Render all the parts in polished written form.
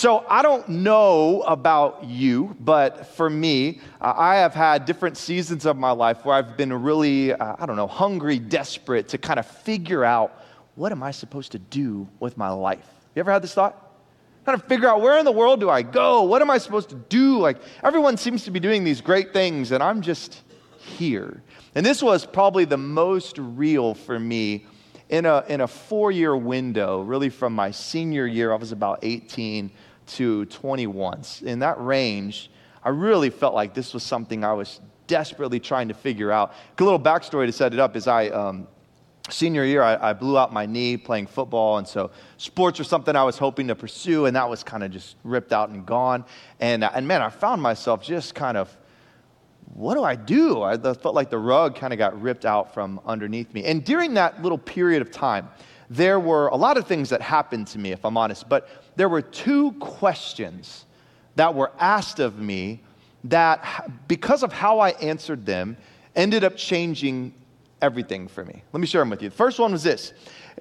So I don't know about you, but for me, I have had different seasons of my life where I've been really, hungry, desperate to kind of figure out, what am I supposed to do with my life? You ever had this thought? Kind of figure out, where in the world do I go? What am I supposed to do? Like, everyone seems to be doing these great things, and I'm just here. And this was probably the most real for me in a 4-year window, really from my senior year. I was about 18 to 21. In that range, I really felt like this was something I was desperately trying to figure out. A little backstory to set it up is senior year, I blew out my knee playing football, and so sports were something I was hoping to pursue, and that was kind of just ripped out and gone. And man, I found myself just kind of, what do I do? I felt like the rug kind of got ripped out from underneath me. And during that little period of time, there were a lot of things that happened to me, if I'm honest, but there were 2 questions that were asked of me that, because of how I answered them, ended up changing everything for me. Let me share them with you. The first one was this: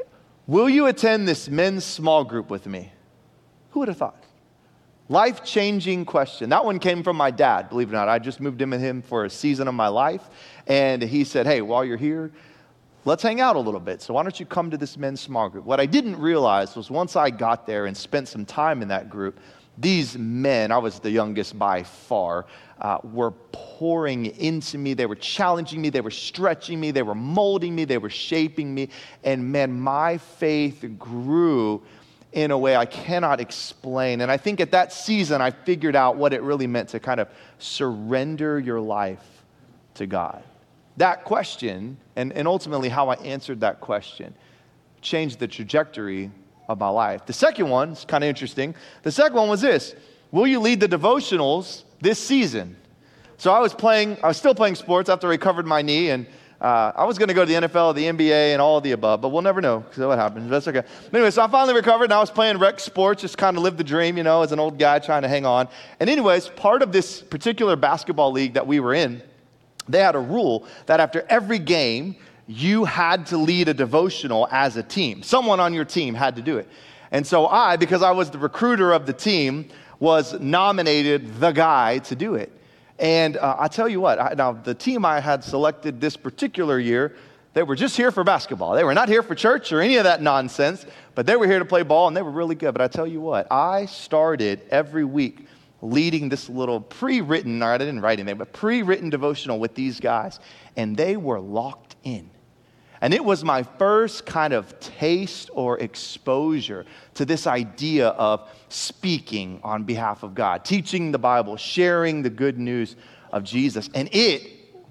will you attend this men's small group with me? Who would have thought? Life-changing question. That one came from my dad, believe it or not. I just moved in with him for a season of my life, and he said, hey, while you're here, let's hang out a little bit. So why don't you come to this men's small group? What I didn't realize was, once I got there and spent some time in that group, these men, I was the youngest by far, were pouring into me. They were challenging me. They were stretching me. They were molding me. They were shaping me. And man, my faith grew in a way I cannot explain. And I think at that season, I figured out what it really meant to kind of surrender your life to God. That question, and ultimately how I answered that question, changed the trajectory of my life. The second one is kind of interesting. The second one was this: will you lead the devotionals this season? So I was still playing sports after I recovered my knee, and I was going to go to the NFL, the NBA, and all of the above, but we'll never know because what happens. That's okay. But anyway, so I finally recovered, and I was playing rec sports, just kind of lived the dream, as an old guy trying to hang on. And anyways, part of this particular basketball league that we were in, they had a rule that after every game, you had to lead a devotional as a team. Someone on your team had to do it. And so because I was the recruiter of the team, was nominated the guy to do it. And I tell you what, now the team I had selected this particular year, they were just here for basketball. They were not here for church or any of that nonsense, but they were here to play ball, and they were really good. But I tell you what, I started every week leading this little pre-written, or I didn't write anything, but pre-written devotional with these guys, and they were locked in. And it was my first kind of taste or exposure to this idea of speaking on behalf of God, teaching the Bible, sharing the good news of Jesus. And it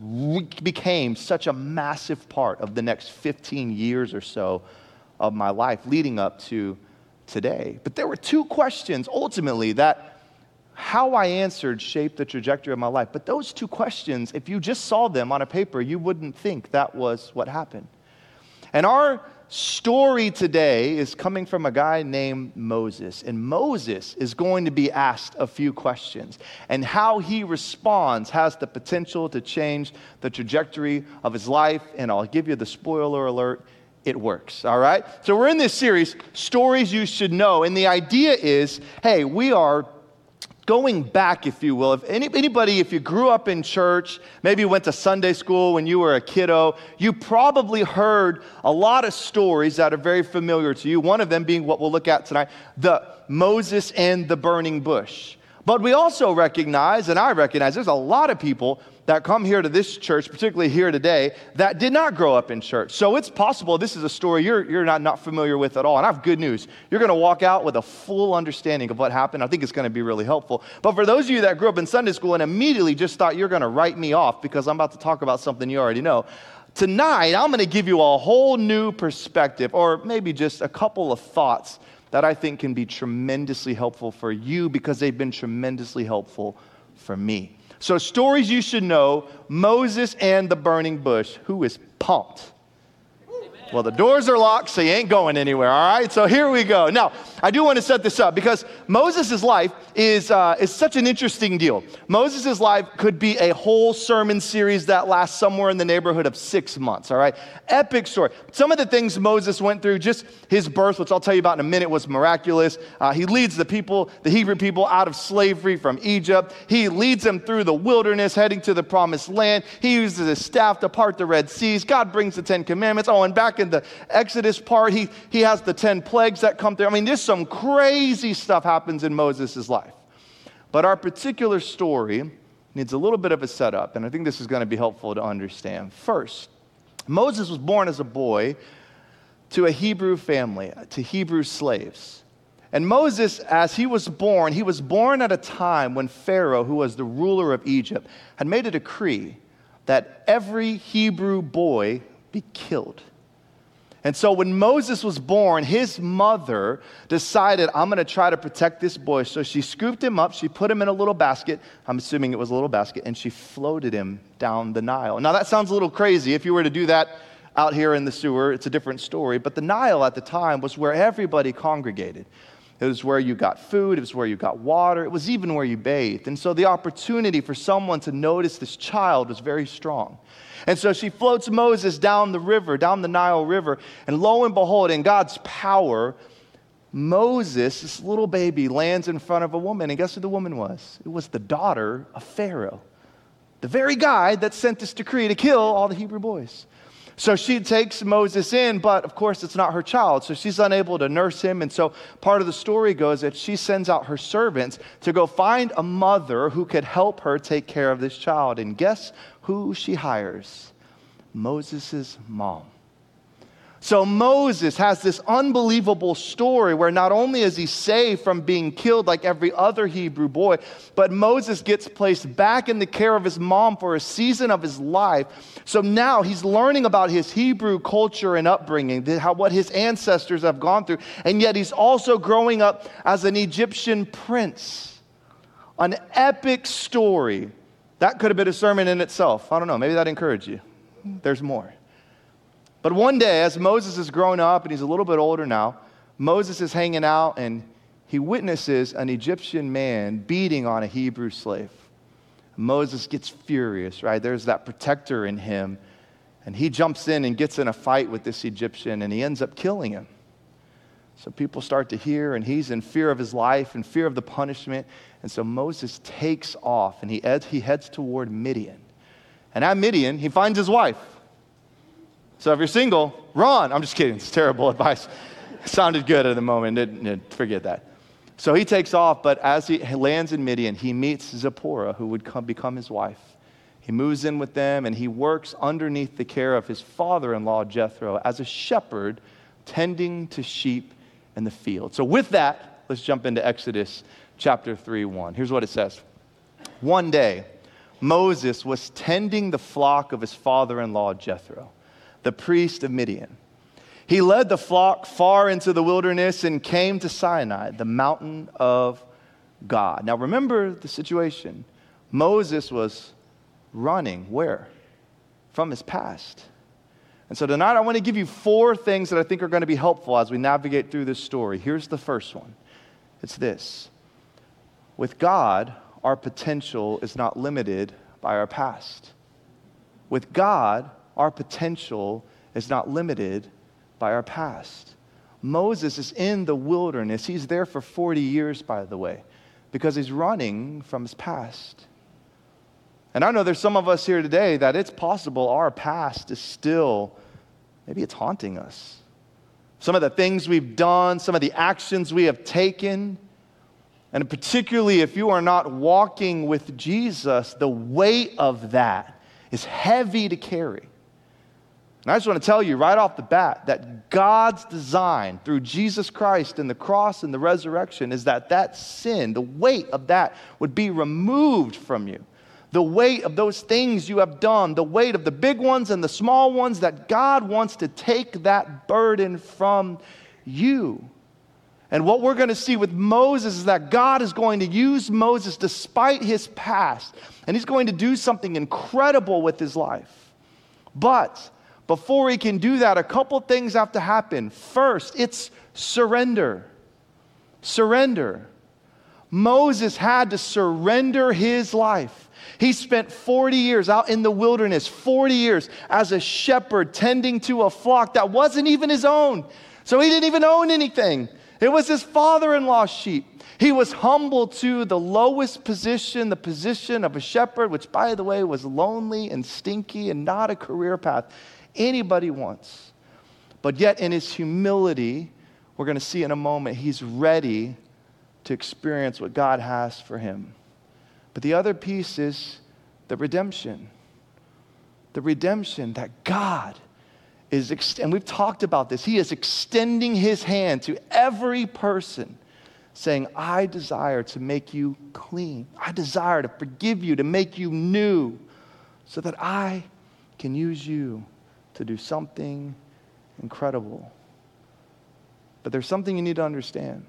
became such a massive part of the next 15 years or so of my life leading up to today. But there were 2 questions ultimately that how I answered shaped the trajectory of my life. But those 2 questions, if you just saw them on a paper, you wouldn't think that was what happened. And our story today is coming from a guy named Moses. And Moses is going to be asked a few questions. And how he responds has the potential to change the trajectory of his life. And I'll give you the spoiler alert: it works, all right? So we're in this series, Stories You Should Know. And the idea is, hey, we are going back, if you will. If anybody, if you grew up in church, maybe you went to Sunday school when you were a kiddo, you probably heard a lot of stories that are very familiar to you. One of them being what we'll look at tonight, the Moses and the burning bush. But we also recognize, and I recognize, there's a lot of people that come here to this church, particularly here today, that did not grow up in church. So it's possible this is a story you're not familiar with at all. And I have good news. You're going to walk out with a full understanding of what happened. I think it's going to be really helpful. But for those of you that grew up in Sunday school and immediately just thought you're going to write me off because I'm about to talk about something you already know, tonight I'm going to give you a whole new perspective, or maybe just a couple of thoughts that I think can be tremendously helpful for you because they've been tremendously helpful for me. So Stories You Should Know, Moses and the Burning Bush. Who is pumped? Amen. Well, the doors are locked, so you ain't going anywhere, all right? So here we go. Now, I do want to set this up because Moses' life is such an interesting deal. Moses' life could be a whole sermon series that lasts somewhere in the neighborhood of 6 months, all right? Epic story. Some of the things Moses went through, just his birth, which I'll tell you about in a minute, was miraculous. He leads the Hebrew people out of slavery from Egypt. He leads them through the wilderness, heading to the promised land. He uses his staff to part the Red Seas. God brings the 10 Commandments. Oh, and back in the Exodus part, he has the 10 plagues that come through. I mean, there's some crazy stuff happens in Moses' life. But our particular story needs a little bit of a setup, and I think this is going to be helpful to understand. First, Moses was born as a boy to a Hebrew family, to Hebrew slaves. And Moses, as he was born at a time when Pharaoh, who was the ruler of Egypt, had made a decree that every Hebrew boy be killed. And so when Moses was born, his mother decided, I'm going to try to protect this boy. So she scooped him up, she put him in a little basket, I'm assuming it was a little basket, and she floated him down the Nile. Now that sounds a little crazy. If you were to do that out here in the sewer, it's a different story. But the Nile at the time was where everybody congregated. It was where you got food, it was where you got water, it was even where you bathed. And so the opportunity for someone to notice this child was very strong. And so she floats Moses down the river, down the Nile River, and lo and behold, in God's power, Moses, this little baby, lands in front of a woman. And guess who the woman was? It was the daughter of Pharaoh, the very guy that sent this decree to kill all the Hebrew boys. So she takes Moses in, but of course it's not her child, so she's unable to nurse him. And so part of the story goes that she sends out her servants to go find a mother who could help her take care of this child. And guess who she hires? Moses' mom. So Moses has this unbelievable story where not only is he saved from being killed like every other Hebrew boy, but Moses gets placed back in the care of his mom for a season of his life. So now he's learning about his Hebrew culture and upbringing, what his ancestors have gone through, and yet he's also growing up as an Egyptian prince. An epic story. That could have been a sermon in itself. I don't know, maybe that encouraged you. There's more. But one day, as Moses is grown up, and he's a little bit older now, Moses is hanging out, and he witnesses an Egyptian man beating on a Hebrew slave. Moses gets furious, right? There's that protector in him, and he jumps in and gets in a fight with this Egyptian, and he ends up killing him. So people start to hear, and he's in fear of his life and fear of the punishment, and so Moses takes off, and he heads toward Midian. And at Midian, he finds his wife. So if you're single, run. I'm just kidding. It's terrible advice. It sounded good at the moment. Forget that. So he takes off, but as he lands in Midian, he meets Zipporah, who would become his wife. He moves in with them, and he works underneath the care of his father-in-law, Jethro, as a shepherd tending to sheep in the field. So with that, let's jump into Exodus chapter 3:1. Here's what it says. One day, Moses was tending the flock of his father-in-law, Jethro, the priest of Midian. He led the flock far into the wilderness and came to Sinai, the mountain of God. Now remember the situation. Moses was running where? From his past. And so tonight I want to give you 4 things that I think are going to be helpful as we navigate through this story. Here's the first one. It's this. With God, our potential is not limited by our past. With God, our potential is not limited by our past. Moses is in the wilderness. He's there for 40 years, by the way, because he's running from his past. And I know there's some of us here today that it's possible our past is still, maybe it's haunting us. Some of the things we've done, some of the actions we have taken, and particularly if you are not walking with Jesus, the weight of that is heavy to carry. And I just want to tell you right off the bat that God's design through Jesus Christ and the cross and the resurrection is that sin, the weight of that would be removed from you. The weight of those things you have done, the weight of the big ones and the small ones, that God wants to take that burden from you. And what we're going to see with Moses is that God is going to use Moses despite his past, and he's going to do something incredible with his life. But before he can do that, a couple things have to happen. First, it's surrender. Surrender. Moses had to surrender his life. He spent 40 years out in the wilderness, 40 years as a shepherd tending to a flock that wasn't even his own. So he didn't even own anything. It was his father-in-law's sheep. He was humbled to the lowest position, the position of a shepherd, which, by the way, was lonely and stinky and not a career path anybody wants. But yet in his humility, we're going to see in a moment, he's ready to experience what God has for him. But the other piece is the redemption. The redemption that God is, and we've talked about this, he is extending his hand to every person, saying, I desire to make you clean. I desire to forgive you, to make you new, so that I can use you to do something incredible. But there's something you need to understand.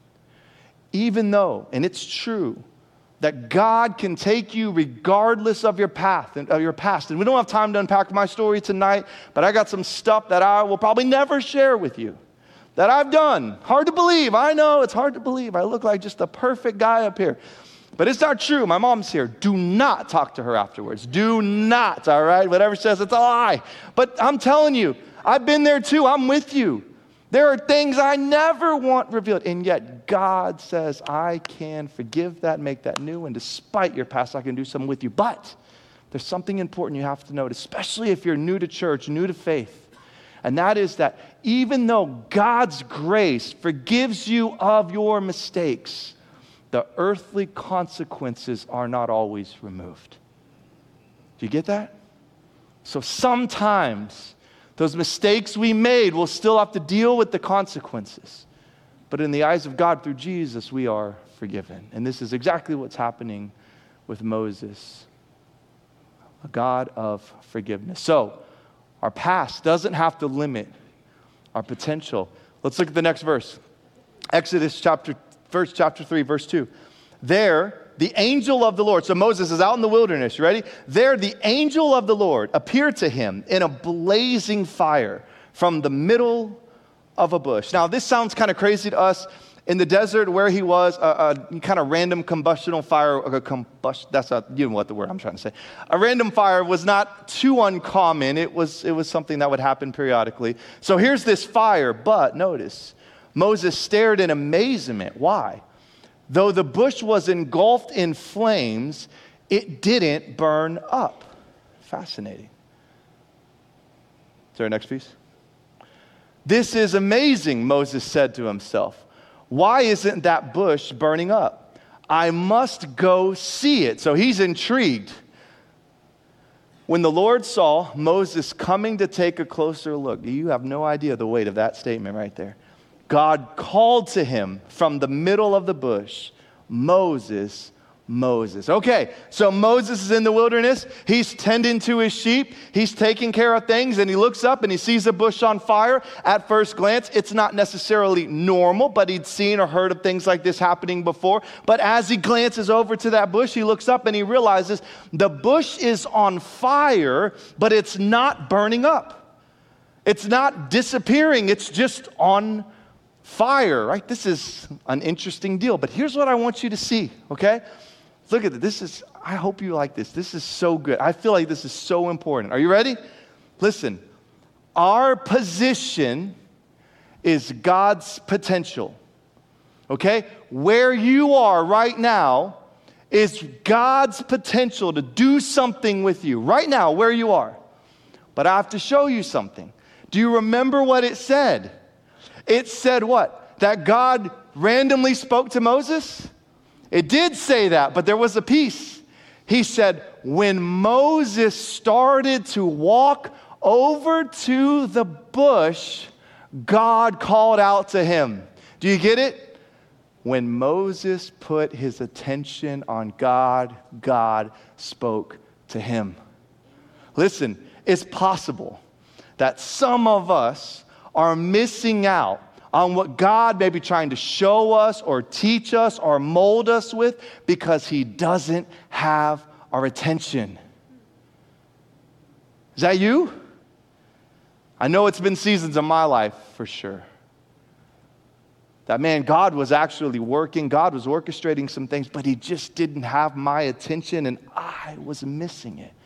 Even though, and it's true, that God can take you regardless of your path and of your past. And we don't have time to unpack my story tonight, but I got some stuff that I will probably never share with you that I've done. Hard to believe. I know it's hard to believe. I look like just a perfect guy up here. But it's not true. My mom's here. Do not talk to her afterwards. Do not, all right? Whatever says it's a lie. But I'm telling you, I've been there too. I'm with you. There are things I never want revealed. And yet God says, I can forgive that, make that new. And despite your past, I can do something with you. But there's something important you have to note, especially if you're new to church, new to faith. And that is that even though God's grace forgives you of your mistakes, the earthly consequences are not always removed. Do you get that? So sometimes those mistakes we made, we'll still have to deal with the consequences. But in the eyes of God, through Jesus, we are forgiven. And this is exactly what's happening with Moses, a God of forgiveness. So, our past doesn't have to limit our potential. Let's look at the next verse. Exodus chapter 3, verse 2. There, the angel of the Lord, so Moses is out in the wilderness, you ready? There, the angel of the Lord appeared to him in a blazing fire from the middle of a bush. Now, this sounds kind of crazy to us. In the desert where he was, a kind of random combustional fire, that's not, you know what the word I'm trying to say. A random fire was not too uncommon. It was something that would happen periodically. So here's this fire, but notice, Moses stared in amazement. Why? Though the bush was engulfed in flames, it didn't burn up. Fascinating. Is there a next piece? This is amazing, Moses said to himself. Why isn't that bush burning up? I must go see it. So he's intrigued. When the Lord saw Moses coming to take a closer look, you have no idea the weight of that statement right there. God called to him from the middle of the bush, Moses, Moses. Okay, so Moses is in the wilderness. He's tending to his sheep. He's taking care of things, and he looks up and he sees a bush on fire. At first glance, it's not necessarily normal, but he'd seen or heard of things like this happening before. But as he glances over to that bush, he looks up and he realizes the bush is on fire, but it's not burning up. It's not disappearing. It's just on fire, right? This is an interesting deal. But here's what I want you to see, okay? Look at this. I hope you like this. This is so good. I feel like this is so important. Are you ready? Listen, our position is God's potential. Okay? Where you are right now is God's potential to do something with you. Right now, where you are. But I have to show you something. Do you remember what it said? It said what? That God randomly spoke to Moses? It did say that, but there was a piece. He said, when Moses started to walk over to the bush, God called out to him. Do you get it? When Moses put his attention on God, God spoke to him. Listen, it's possible that some of us are missing out on what God may be trying to show us or teach us or mold us with because he doesn't have our attention. Is that you? I know it's been seasons of my life for sure. That, man, God was actually working. God was orchestrating some things, but he just didn't have my attention, and I was missing it.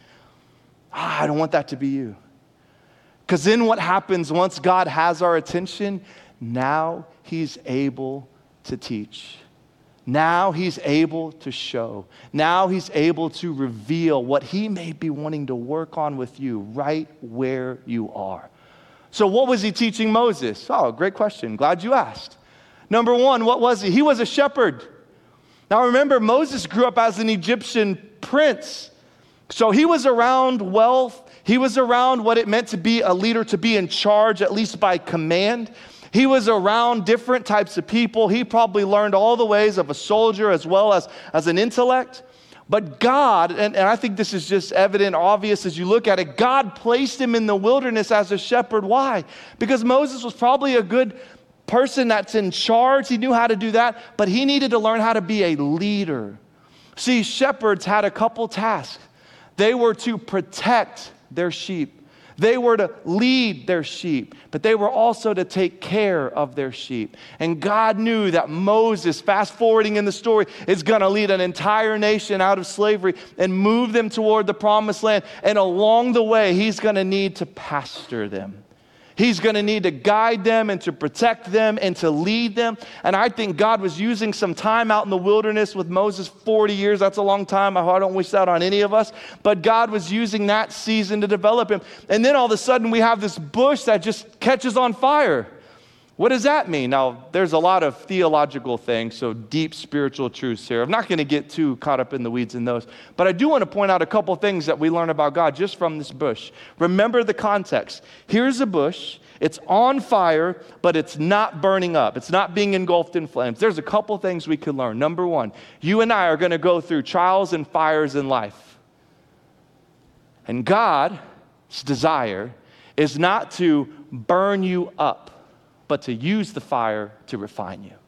I don't want that to be you. Because then what happens once God has our attention? Now he's able to teach. Now he's able to show. Now he's able to reveal what he may be wanting to work on with you right where you are. So what was he teaching Moses? Oh, great question. Glad you asked. Number one, what was he? He was a shepherd. Now remember, Moses grew up as an Egyptian prince. So he was around wealth. He was around what it meant to be a leader, to be in charge, at least by command. He was around different types of people. He probably learned all the ways of a soldier as well as an intellect. But God, and I think this is just evident, obvious as you look at it, God placed him in the wilderness as a shepherd. Why? Because Moses was probably a good person that's in charge. He knew how to do that, but he needed to learn how to be a leader. See, shepherds had a couple tasks. They were to protect their sheep. They were to lead their sheep, but they were also to take care of their sheep. And God knew that Moses, fast forwarding in the story, is going to lead an entire nation out of slavery and move them toward the promised land. And along the way, he's going to need to pastor them. He's going to need to guide them and to protect them and to lead them. And I think God was using some time out in the wilderness with Moses, 40 years. That's a long time. I don't wish that on any of us. But God was using that season to develop him. And then all of a sudden we have this bush that just catches on fire. What does that mean? Now, there's a lot of theological things, so deep spiritual truths here. I'm not going to get too caught up in the weeds in those. But I do want to point out a couple things that we learn about God just from this bush. Remember the context. Here's a bush. It's on fire, but it's not burning up. It's not being engulfed in flames. There's a couple things we can learn. Number one, you and I are going to go through trials and fires in life. And God's desire is not to burn you up, but to use the fire to refine you,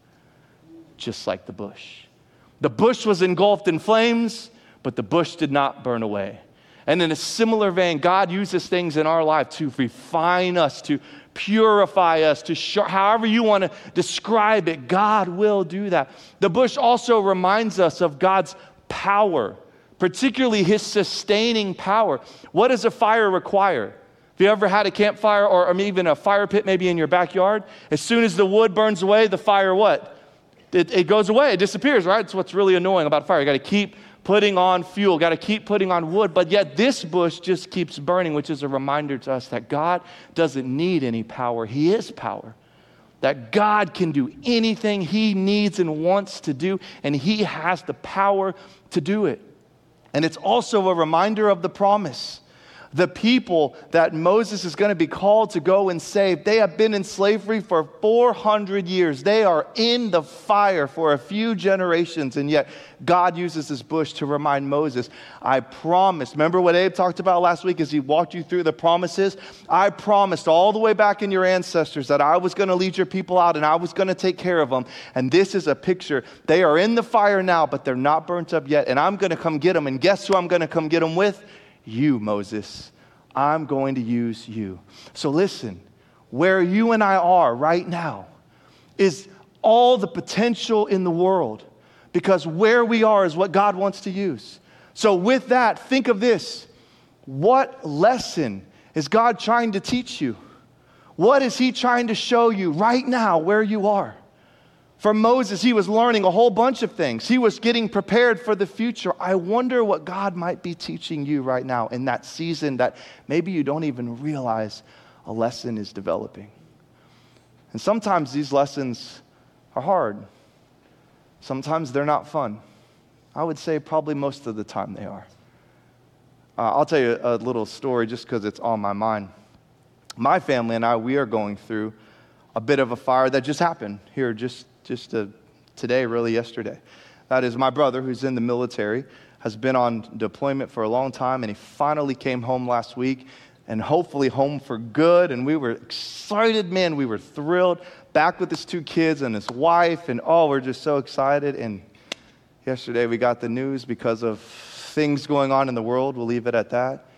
just like the bush. The bush was engulfed in flames, but the bush did not burn away. And in a similar vein, God uses things in our life to refine us, to purify us, to show, however you want to describe it, God will do that. The bush also reminds us of God's power, particularly his sustaining power. What does a fire require? Have you ever had a campfire or even a fire pit maybe in your backyard? As soon as the wood burns away, the fire what? It goes away, it disappears, right? It's what's really annoying about fire. You got to keep putting on fuel, got to keep putting on wood, but yet this bush just keeps burning, which is a reminder to us that God doesn't need any power. He is power. That God can do anything he needs and wants to do, and he has the power to do it. And it's also a reminder of the promise. The people that Moses is going to be called to go and save, they have been in slavery for 400 years. They are in the fire for a few generations, and yet God uses this bush to remind Moses, I promised. Remember what Abe talked about last week as he walked you through the promises? I promised all the way back in your ancestors that I was going to lead your people out and I was going to take care of them. And this is a picture. They are in the fire now, but they're not burnt up yet, and I'm going to come get them. And guess who I'm going to come get them with? You, Moses. I'm going to use you. So listen, where you and I are right now is all the potential in the world, because where we are is what God wants to use. So with that, think of this. What lesson is God trying to teach you? What is he trying to show you right now where you are? For Moses, he was learning a whole bunch of things. He was getting prepared for the future. I wonder what God might be teaching you right now in that season that maybe you don't even realize a lesson is developing. And sometimes these lessons are hard. Sometimes they're not fun. I would say probably most of the time they are. I'll tell you a little story just because it's on my mind. My family and I, we are going through a bit of a fire that just happened here just today, really yesterday. That is my brother, who's in the military, has been on deployment for a long time, and he finally came home last week, and hopefully home for good. And we were excited, man. We were thrilled. Back with his 2 kids and his wife, and we're just so excited. And yesterday we got the news, because of things going on in the world, we'll leave it at that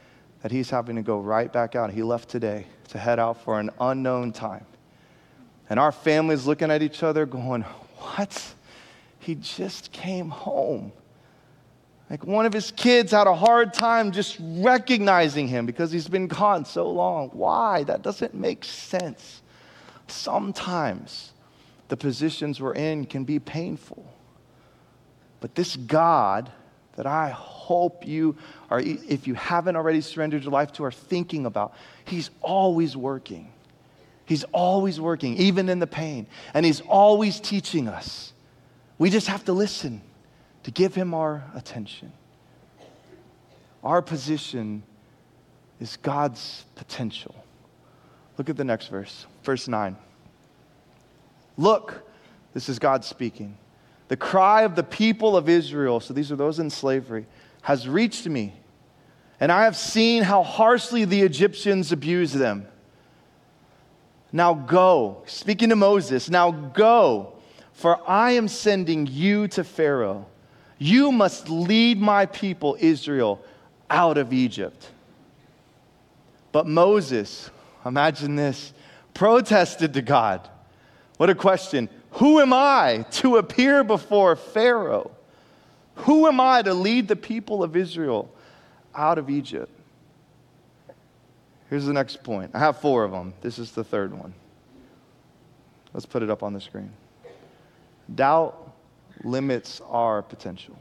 that he's having to go right back out. He left today to head out for an unknown time. And our family's looking at each other going, what? He just came home. Like one of his kids had a hard time just recognizing him because he's been gone so long. Why? That doesn't make sense. Sometimes the positions we're in can be painful. But this God that I hope you are, if you haven't already surrendered your life to, are thinking about, he's always working. He's always working, even in the pain. And he's always teaching us. We just have to listen to give him our attention. Our position is God's potential. Look at the next verse, verse 9. Look, this is God speaking. The cry of the people of Israel, so these are those in slavery, has reached me, and I have seen how harshly the Egyptians abuse them. Now go, speaking to Moses, now go, for I am sending you to Pharaoh. You must lead my people Israel out of Egypt. But Moses, imagine this, protested to God. What a question. Who am I to appear before Pharaoh? Who am I to lead the people of Israel out of Egypt? Here's the next point. I have 4 of them. This is the third one. Let's put it up on the screen. Doubt limits our potential.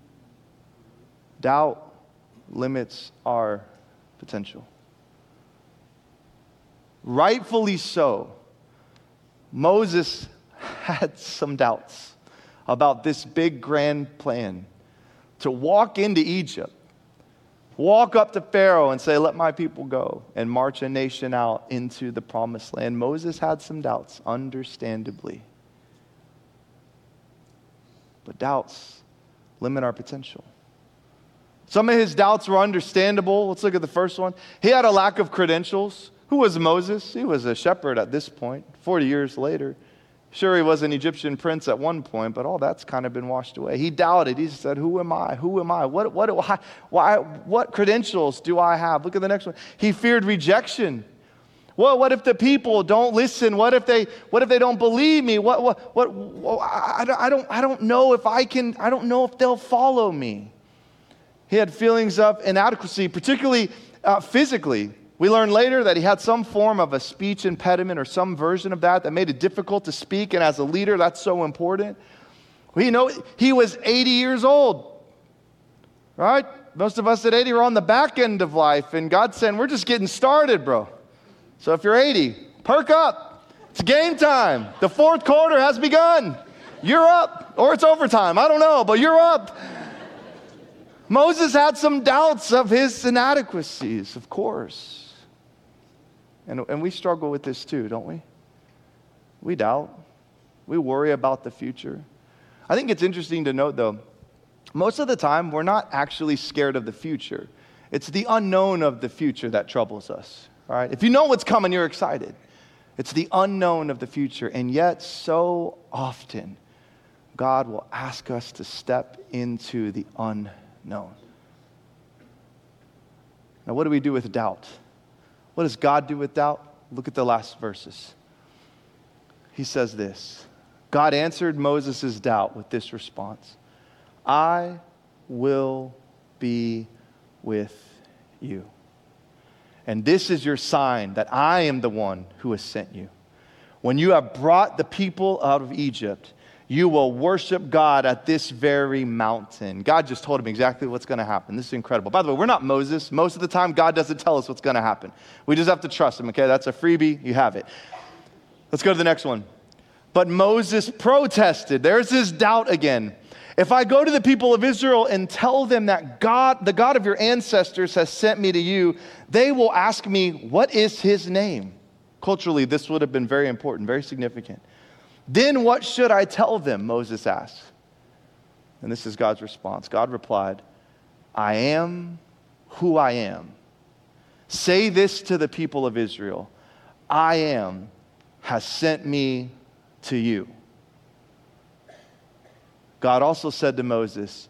Doubt limits our potential. Rightfully so, Moses had some doubts about this big grand plan to walk into Egypt, walk up to Pharaoh and say, let my people go, and march a nation out into the promised land. Moses had some doubts, understandably. But doubts limit our potential. Some of his doubts were understandable. Let's look at the first one. He had a lack of credentials. Who was Moses? He was a shepherd at this point, 40 years later. Sure, he was an Egyptian prince at one point, but all that's kind of been washed away. He doubted. He said, who am I? Who am I? What credentials do I have? Look at the next one. He feared rejection. Well, what if the people don't listen? What if they don't believe me? I don't know if I can, I don't know if they'll follow me. He had feelings of inadequacy, particularly physically. We learn later that he had some form of a speech impediment or some version of that made it difficult to speak, and as a leader, that's so important. We know he was 80 years old, right? Most of us at 80 are on the back end of life, and God's saying, we're just getting started, bro. So if you're 80, perk up. It's game time. The fourth quarter has begun. You're up, or it's overtime. I don't know, but you're up. Moses had some doubts of his inadequacies, of course. And we struggle with this too, don't we? We doubt. We worry about the future. I think it's interesting to note, though, most of the time, we're not actually scared of the future. It's the unknown of the future that troubles us, all right? If you know what's coming, you're excited. It's the unknown of the future. And yet, so often, God will ask us to step into the unknown. Now, what do we do with doubt? What does God do with doubt? Look at the last verses. He says this. God answered Moses' doubt with this response. I will be with you. And this is your sign that I am the one who has sent you. When you have brought the people out of Egypt, you will worship God at this very mountain. God just told him exactly what's going to happen. This is incredible. By the way, we're not Moses. Most of the time, God doesn't tell us what's going to happen. We just have to trust him, okay? That's a freebie. You have it. Let's go to the next one. But Moses protested. There's his doubt again. If I go to the people of Israel and tell them that God, the God of your ancestors, has sent me to you, they will ask me, what is his name? Culturally, this would have been very important, very significant. Then what should I tell them? Moses asked. And this is God's response. God replied, I am who I am. Say this to the people of Israel. I am has sent me to you. God also said to Moses,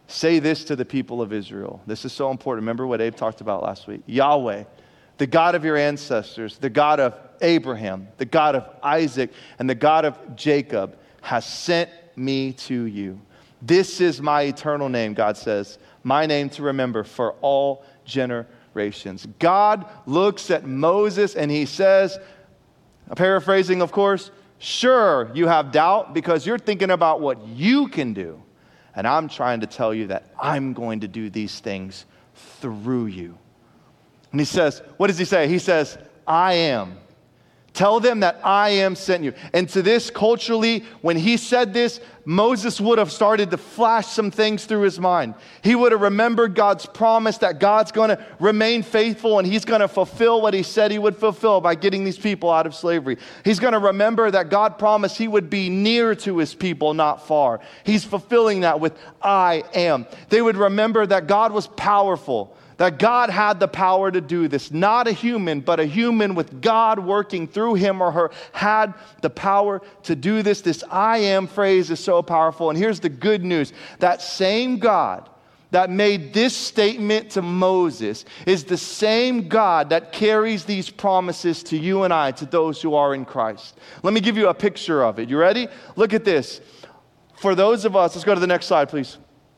say this to the people of Israel. This is so important. Remember what Abe talked about last week. Yahweh, the God of your ancestors, the God of Abraham, the God of Isaac, and the God of Jacob has sent me to you. This is my eternal name, God says, my name to remember for all generations. God looks at Moses and he says, paraphrasing of course, sure, you have doubt because you're thinking about what you can do. And I'm trying to tell you that I'm going to do these things through you. And he says, what does he say? He says, I am. Tell them that I am sent you. And to this, culturally, when he said this, Moses would have started to flash some things through his mind. He would have remembered God's promise that God's going to remain faithful and he's going to fulfill what he said he would fulfill by getting these people out of slavery. He's going to remember that God promised he would be near to his people, not far. He's fulfilling that with I am. They would remember that God was powerful, that God had the power to do this. Not a human, but a human with God working through him or her had the power to do this. This I am phrase is so powerful. And here's the good news. That same God that made this statement to Moses is the same God that carries these promises to you and I, to those who are in Christ. Let me give you a picture of it. You ready? Look at this. For those of us, let's go to the next slide, please.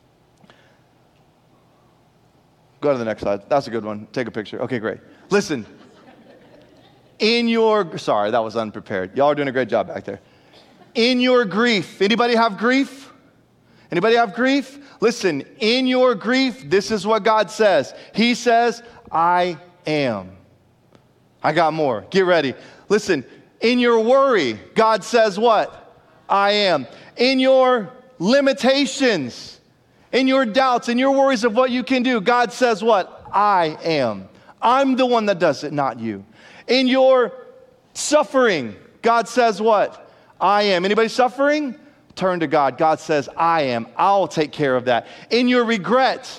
Go to the next slide. That's a good one. Take a picture. Okay, great. Listen. Sorry, that was unprepared. Y'all are doing a great job back there. In your grief. Anybody have grief? Anybody have grief? Listen, in your grief, this is what God says. He says, I am. I got more. Get ready. Listen, in your worry, God says what? I am. In your limitations, in your doubts, in your worries of what you can do, God says what? I am. I'm the one that does it, not you. In your suffering, God says what? I am. Anybody suffering? Turn to God. God says, I am. I'll take care of that. In your regret,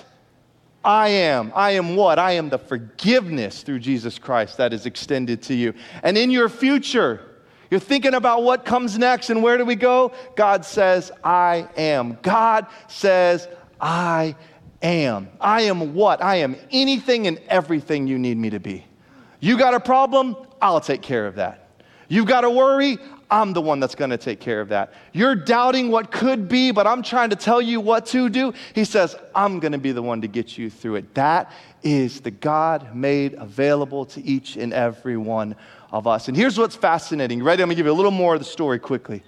I am. I am what? I am the forgiveness through Jesus Christ that is extended to you. And in your future, you're thinking about what comes next and where do we go? God says, I am. God says, I am. I am what? I am anything and everything you need me to be. You got a problem? I'll take care of that. You've got a worry? I'm the one that's going to take care of that. You're doubting what could be, but I'm trying to tell you what to do. He says, I'm going to be the one to get you through it. That is the God made available to each and every one of us. And here's what's fascinating. Ready? I'm going to give you a little more of the story quickly.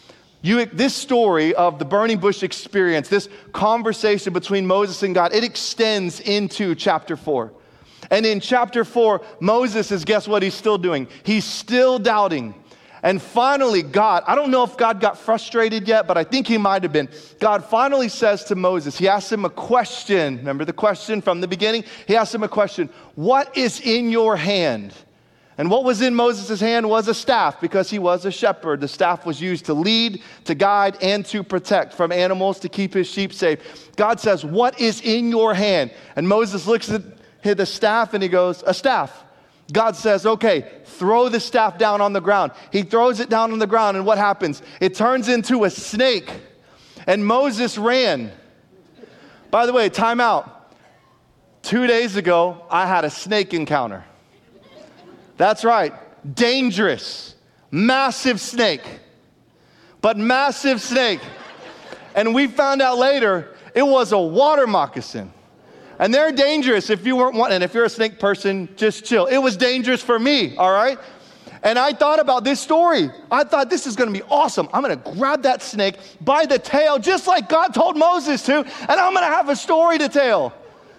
This story of the burning bush experience, this conversation between Moses and God, it extends into chapter 4. And in chapter 4, Moses is, guess what he's still doing? He's still doubting. And finally, God, I don't know if God got frustrated yet, but I think he might have been. God finally says to Moses, he asks him a question. Remember the question from the beginning? He asks him a question. What is in your hand? And what was in Moses' hand was a staff, because he was a shepherd. The staff was used to lead, to guide, and to protect from animals, to keep his sheep safe. God says, what is in your hand? And Moses looks at the staff and he goes, a staff. God says, okay, throw the staff down on the ground. He throws it down on the ground, and what happens? It turns into a snake. And Moses ran. By the way, time out. 2 days ago, I had a snake encounter. That's right. Dangerous. Massive snake. But massive snake. And we found out later, it was a water moccasin. And they're dangerous if you weren't one. And if you're a snake person, just chill. It was dangerous for me, all right? And I thought about this story. I thought this is going to be awesome. I'm going to grab that snake by the tail, just like God told Moses to, and I'm going to have a story to tell.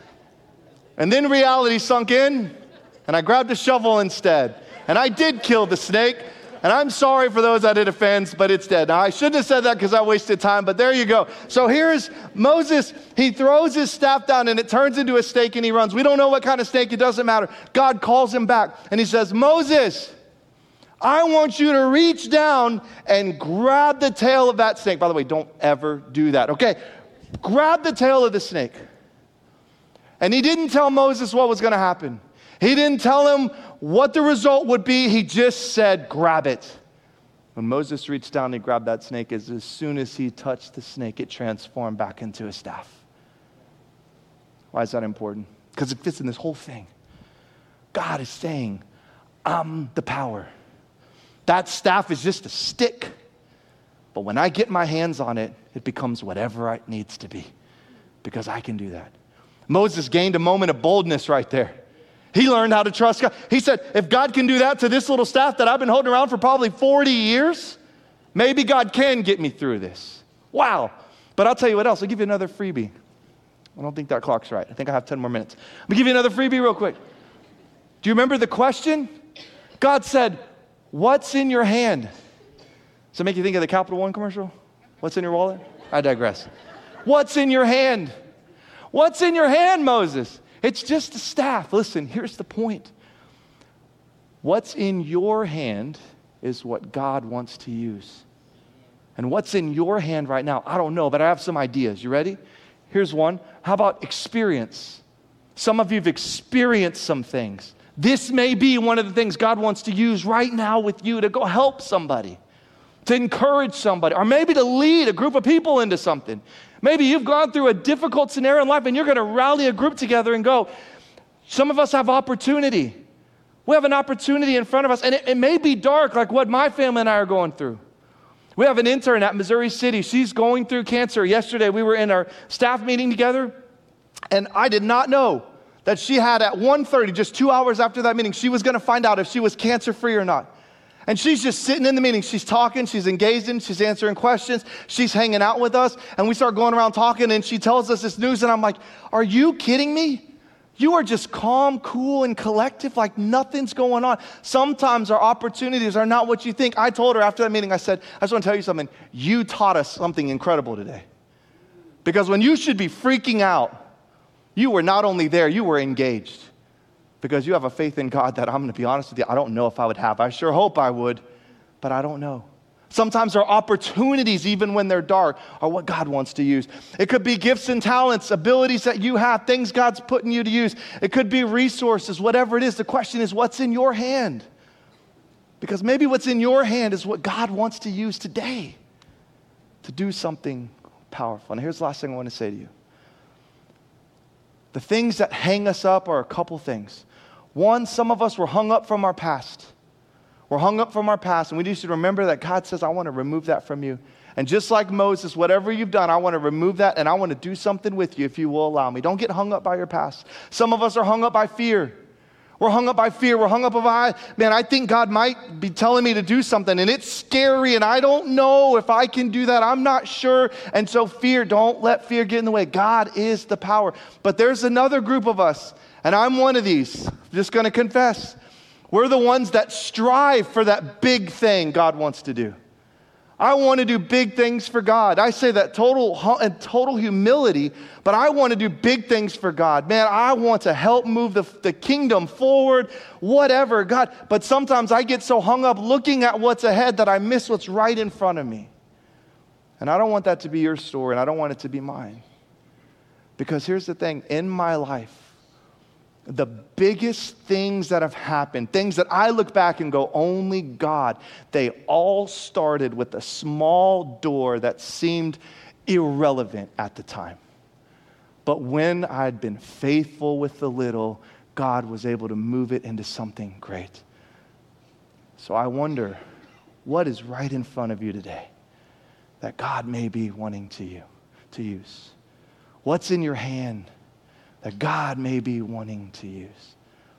And then reality sunk in. And I grabbed a shovel instead. And I did kill the snake. And I'm sorry for those that it offends, but it's dead. Now, I shouldn't have said that because I wasted time, but there you go. So here's Moses. He throws his staff down, and it turns into a snake, and he runs. We don't know what kind of snake. It doesn't matter. God calls him back, and he says, Moses, I want you to reach down and grab the tail of that snake. By the way, don't ever do that, okay? Grab the tail of the snake. And he didn't tell Moses what was going to happen. He didn't tell him what the result would be. He just said, grab it. When Moses reached down and grabbed that snake, as soon as he touched the snake, it transformed back into a staff. Why is that important? Because it fits in this whole thing. God is saying, I'm the power. That staff is just a stick. But when I get my hands on it, it becomes whatever it needs to be. Because I can do that. Moses gained a moment of boldness right there. He learned how to trust God. He said, if God can do that to this little staff that I've been holding around for probably 40 years, maybe God can get me through this. Wow. But I'll tell you what else. I'll give you another freebie. I don't think that clock's right. I think I have 10 more minutes. Let me give you another freebie real quick. Do you remember the question? God said, what's in your hand? Does that make you think of the Capital One commercial? What's in your wallet? I digress. What's in your hand? What's in your hand, Moses? It's just a staff. Listen, here's the point. What's in your hand is what God wants to use. And what's in your hand right now, I don't know, but I have some ideas. You ready? Here's one. How about experience? Some of you have experienced some things. This may be one of the things God wants to use right now with you to go help somebody, to encourage somebody, or maybe to lead a group of people into something. Maybe you've gone through a difficult scenario in life and you're going to rally a group together and go. Some of us have opportunity. We have an opportunity in front of us, and it may be dark like what my family and I are going through. We have an intern at Missouri City. She's going through cancer. Yesterday, we were in our staff meeting together, and I did not know that she had at 1:30, just 2 hours after that meeting, she was going to find out if she was cancer-free or not. And she's just sitting in the meeting. She's talking. She's engaged in. She's answering questions. She's hanging out with us. And we start going around talking, and she tells us this news, and I'm like, are you kidding me? You are just calm, cool, and collective like nothing's going on. Sometimes our opportunities are not what you think. I told her after that meeting, I said, I just want to tell you something. You taught us something incredible today. Because when you should be freaking out, you were not only there, you were engaged. Because you have a faith in God that, I'm going to be honest with you, I don't know if I would have. I sure hope I would, but I don't know. Sometimes our opportunities, even when they're dark, are what God wants to use. It could be gifts and talents, abilities that you have, things God's putting you to use. It could be resources, whatever it is. The question is, what's in your hand? Because maybe what's in your hand is what God wants to use today to do something powerful. And here's the last thing I want to say to you. The things that hang us up are a couple things. One, some of us were hung up from our past. We're hung up from our past, and we need to remember that God says, I want to remove that from you. And just like Moses, whatever you've done, I want to remove that, and I want to do something with you if you will allow me. Don't get hung up by your past. Some of us are hung up by fear. We're hung up by fear. We're hung up by, man, I think God might be telling me to do something, and it's scary, and I don't know if I can do that. I'm not sure. And so fear, don't let fear get in the way. God is the power. But there's another group of us, and I'm one of these. I'm just going to confess. We're the ones that strive for that big thing God wants to do. I want to do big things for God. I say that total humility, but I want to do big things for God. Man, I want to help move the kingdom forward, whatever, God. But sometimes I get so hung up looking at what's ahead that I miss what's right in front of me. And I don't want that to be your story, and I don't want it to be mine. Because here's the thing, in my life, the biggest things that have happened, things that I look back and go, only God, they all started with a small door that seemed irrelevant at the time. But when I'd been faithful with the little, God was able to move it into something great. So I wonder, what is right in front of you today that God may be wanting to use? What's in your hand that God may be wanting to use?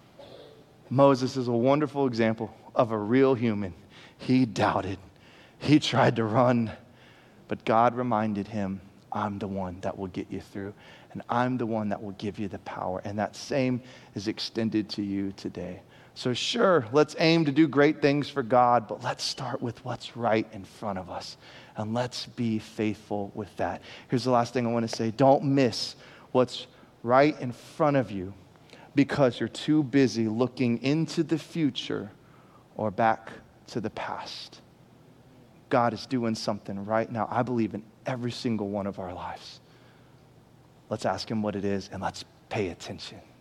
Moses is a wonderful example of a real human. He doubted. He tried to run, but God reminded him, I'm the one that will get you through, and I'm the one that will give you the power. And that same is extended to you today. So sure, let's aim to do great things for God, but let's start with what's right in front of us, and let's be faithful with that. Here's the last thing I want to say. Don't miss what's right in front of you because you're too busy looking into the future or back to the past. God is doing something right now, I believe, in every single one of our lives. Let's ask him what it is, and let's pay attention.